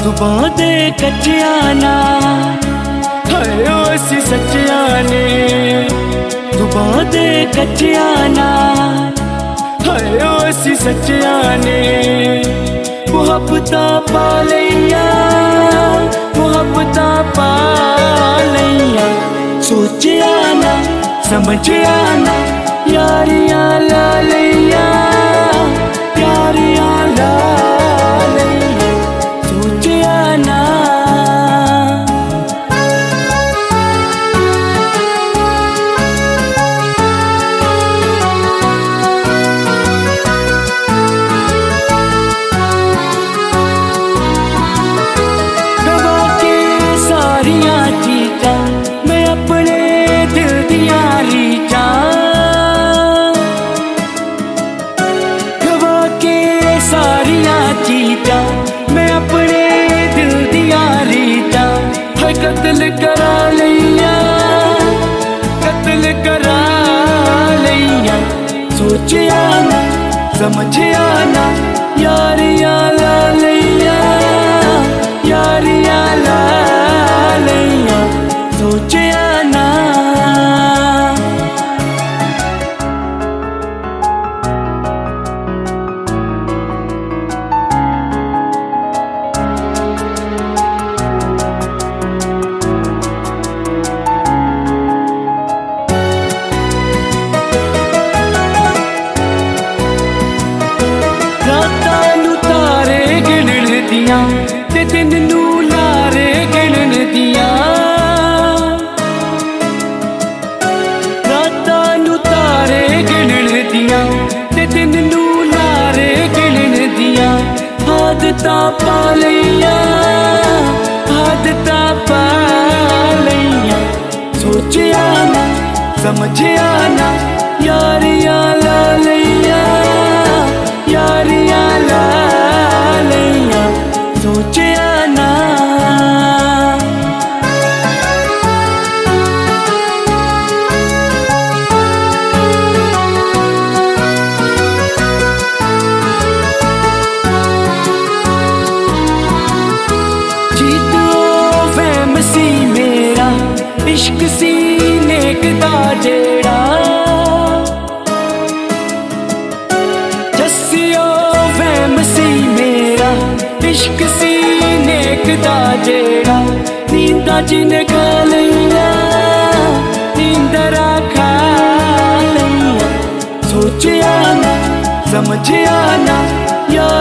जुबां दे कच्चिया ना हाय असी सच्चिया ने, जुबां दे कच्चिया ना हाय असी सच्चिया ने। मुहब्बतां पा लईया, मुहब्बतां पा लईया, सोचिया ना समझिया ना यारियां ला लईया, यारियां ला लईया, सोचिया ना। गवा के सारियां चीज़ां मैं अपने दिल दियां रीचां, गवा के सारियां चीज़ां मैं अपने दिल दियां रीचां। है कत्ल करा लईया, कत्ल करा लईया, सोचिया ना समझिया ना यारियां ला लईया, यारियां ला लईया, सोचिया ना। रातां नू तारे गिणन दियां ते दिन नू लारे गिणन दियां, रातां नू तारे गिणन दियां ते दिन नू लारे गिणन दियां। आदतां पा लईया, आदतां पा लईया, सोचिया ना समझिया ना यारियां ला लईया, यारियां ला लईया, सोचिया ना। जीतो वहम सी मेरा इश्क सी नेक दा जेड़ा, जस्सियो वहम सी मेरा इश्क सी नेक दा जेड़ा। नींदा जिन खा लईया, नींदरा खा लईया, सोचिया ना समझिया ना यार